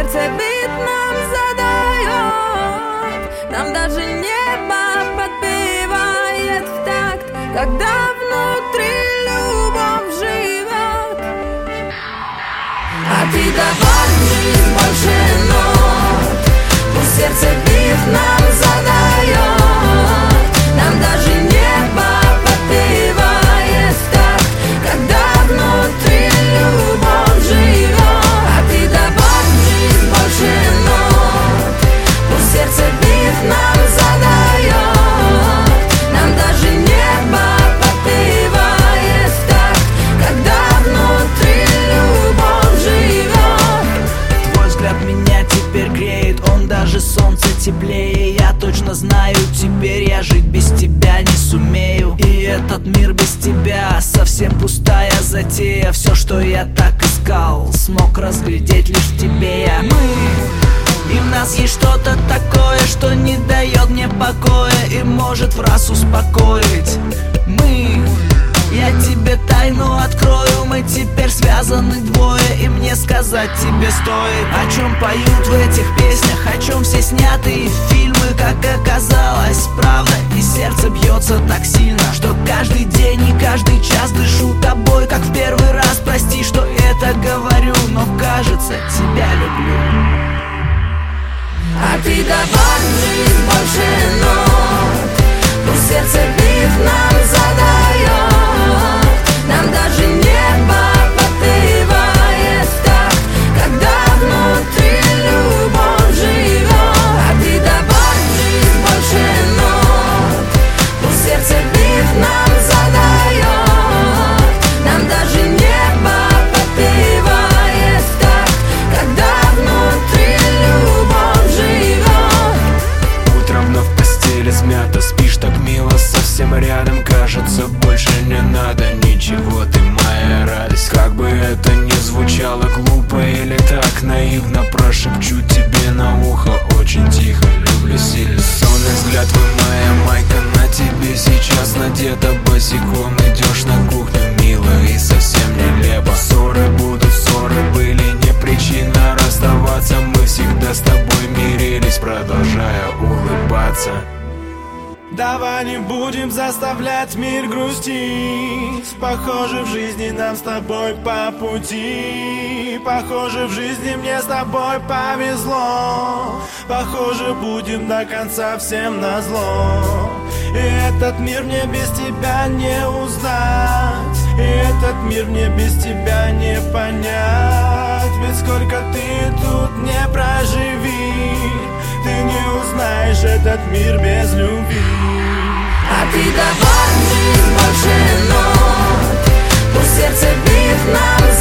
сердце бит нам задает, нам даже небо подпевает в такт, когда внутри любовь живет. А ты добавь жизнь больше нот, пусть сердце бит нам задает, нам даже небо подпевает в такт, когда внутри любовь живет. А ты добавь жизнь больше нот, пусть сердце бит нам задает, нам даже небо подпевает в такт, когда внутри любовь живет. Твой взгляд меня теперь греет, он даже солнце теплее. Я точно знаю, теперь я жить без тебя не сумею. И этот мир без тебя совсем пустая затея. Все, что я так искал, смог разглядеть лишь в тебе я. И в нас есть что-то такое, что не дает мне покоя и может в раз успокоить. Я тебе тайну открою, мы теперь связаны двое, и мне сказать тебе стоит, о чем поют в этих песнях, о чем все снятые фильмы, как оказалось, правда. И сердце бьется так сильно, что каждый день и каждый час дышу тобой, как в первый раз. Прости, что это говорю, но кажется, тебя люблю. А ты добавь жизнь больше нот, пусть сердце бит нам задает, нам даже небо подпевает в такт, когда внутри любовь живет. А ты добавь жизнь больше нот, пусть сердце бит нам задает, нам даже небо подпевает в такт, когда внутри любовь живет. Утром вновь в постели смята, спишь так мило, совсем рядом. Кажется, больше не надо ничего, ты моя радость. Как бы это ни звучало глупо или так наивно, прошепчу тебе на ухо очень тихо, люблю сильно. Сонный взгляд, твой моя майка на тебе сейчас надета. Босиком идешь на кухню, мило и совсем нелепо. Ссоры будут, ссоры были не причина расставаться. Мы всегда с тобой мирились, продолжая улыбаться. Давай не будем заставлять мир грустить. Похоже, в жизни нам с тобой по пути. Похоже, в жизни мне с тобой повезло. Похоже, будем до конца всем назло. И этот мир мне без тебя не узнать. И этот мир мне без тебя не понять. Ведь сколько ты тут не проживи, ты не узнаешь этот мир без любви. А ты добавь жизнь больше нот, пусть сердце бит нам